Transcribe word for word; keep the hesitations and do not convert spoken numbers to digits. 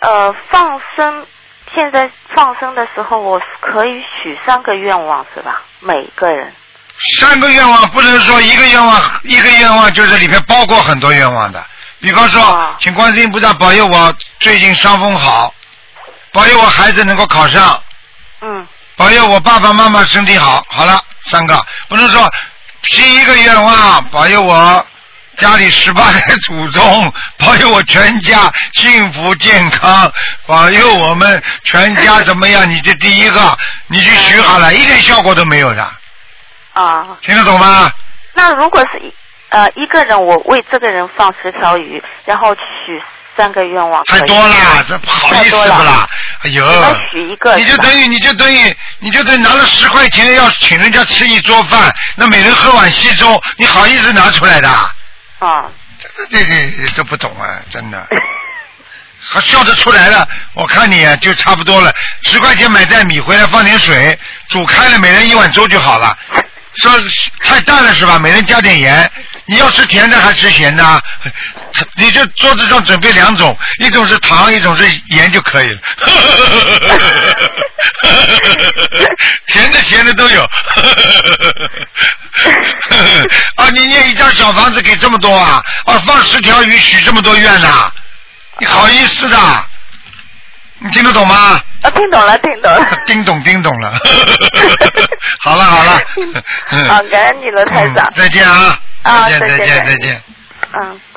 呃放生，现在放生的时候，我可以许三个愿望是吧？每个人。 三个愿望不能说一个愿望，一个愿望就是里面包括很多愿望的。比方说，哦、请观世音菩萨保佑我最近伤风好，保佑我孩子能够考上， 嗯， 保佑我爸爸妈妈身体好。好了，三个，不能说第一个愿望保佑我家里十八代祖宗，保佑我全家幸福健康，保佑我们全家怎么样？你这第一个，你去许好了，一点效果都没有的。 啊， 听得懂吗？ 那如果是呃一个人，我为这个人放十条鱼，然后许三个愿望， 太多了，这不好意思不啦？哎呦， 许一个， 你就等于你就等于你就等于拿了十块钱要请人家吃一桌饭，那每人喝碗稀粥，你好意思拿出来的？ 啊， 这这这都不懂啊，真的。还笑得出来了，我看你啊，就差不多了。十块钱买袋米回来，放点水，煮开了，每人一碗粥就好了。说太淡了是吧？每人加点盐。你要吃甜的还吃咸的？你就桌子上准备两种，一种是糖，一种是盐就可以了。甜的咸的都有。啊，你念一张小房子给这么多啊？啊，放十条鱼许这么多愿呐、啊？你好意思的？你听得懂吗？ 啊，听懂了，听懂了。 听懂，听懂了。好了，好了。 好，感恩你了，台长、 嗯。再见啊！ 啊， 再见，再见，再见。 嗯。